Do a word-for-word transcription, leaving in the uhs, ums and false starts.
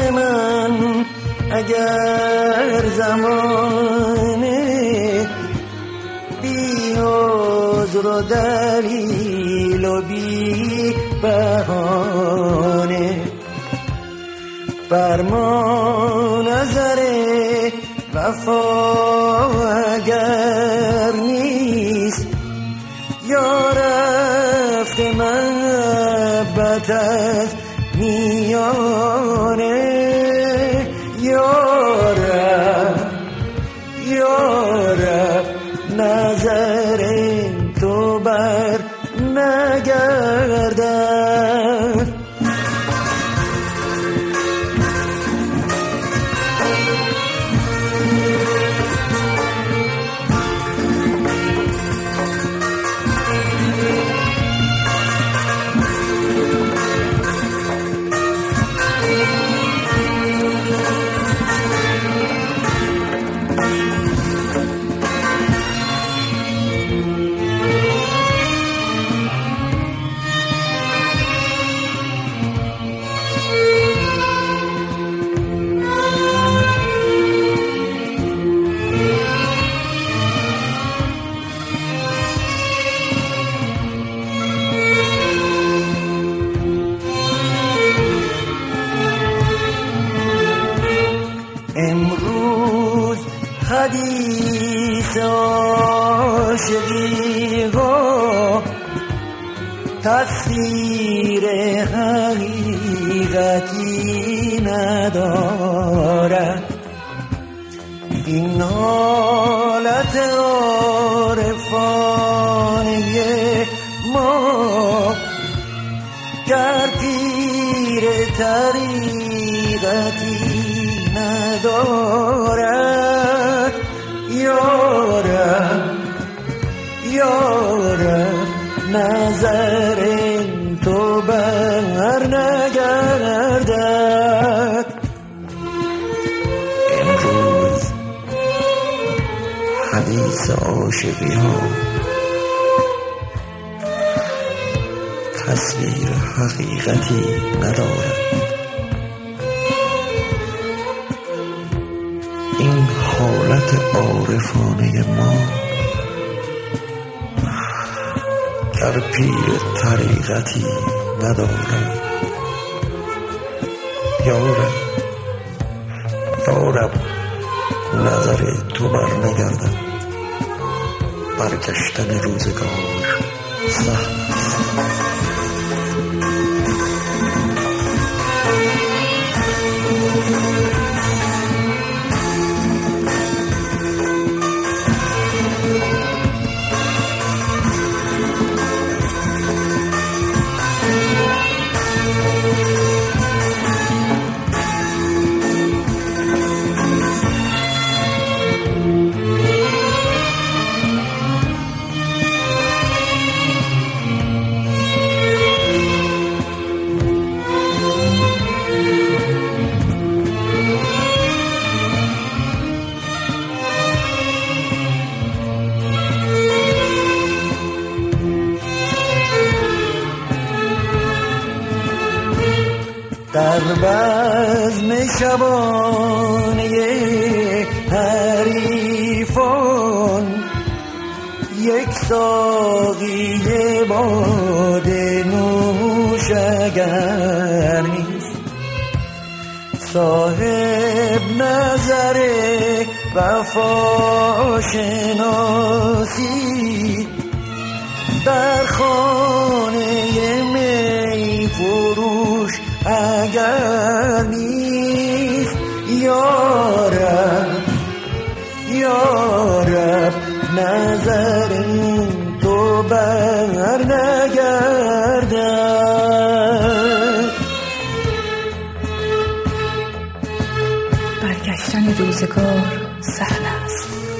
من اگر زمانه بی عذر و دلیل و بی بهانه فرما نظر وفا اگر نیست، یا رفت محبت از میانه، یا رب یا رب نظر تو بر نگردد. امروز حدیث عاشقی ها تفسیر حقیقتی ندارد. این حالت عارفانه ما گر پیر طریقتی ندارد. یا رب یا رب نظر تو بر نگردد. امروز حدیث عاشقی ها تصویر حقیقتی ندارد. این حالت عارفانه ما در پیر طریقتی ندارد. یا رب یا رب نظر تو بر نگردد. برگشتن روزگار سهل است. در بزم شبانه حریفان یک ساقی باده نوش اگر نیست. صاحب نظر وفا شناسی در خانه می فروش اگر نیست. یا رب یا رب نظر تو بر نگردد. برگشتن روزگار سهل است.